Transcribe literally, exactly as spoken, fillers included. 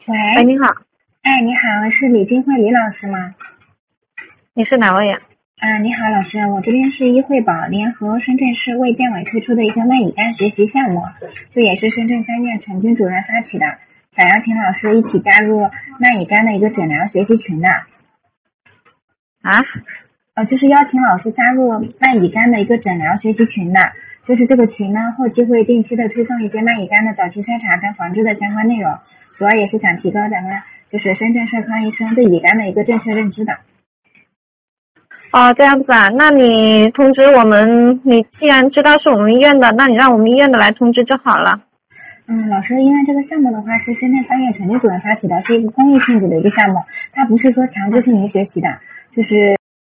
喂， 喂，你好， 哎，你好，是李金慧李老师吗？ 你是哪位呀？ 啊，你好，老师，我这边是医惠宝联合深圳市卫健委推出的一个慢乙肝学习项目，这也是深圳三院陈军主任发起的，想要请老师一起加入慢乙肝的一个诊疗学习群的。 啊？ 呃，就是邀请老师加入慢乙肝的一个诊疗学习群的，就是这个群呢，后期会定期的推送一些慢乙肝的早期筛查跟防治的相关内容，主要也是想提高咱们就是深圳社康医生对乙肝的一个正确认知的。 哦，这样子啊，那你通知我们，你既然知道是我们医院的，那你让我们医院的来通知就好了。 嗯，老师，因为这个项目的话是深圳三院陈军主任发起的，是一个公益性质的一个项目，它不是说强制性您学习的，就是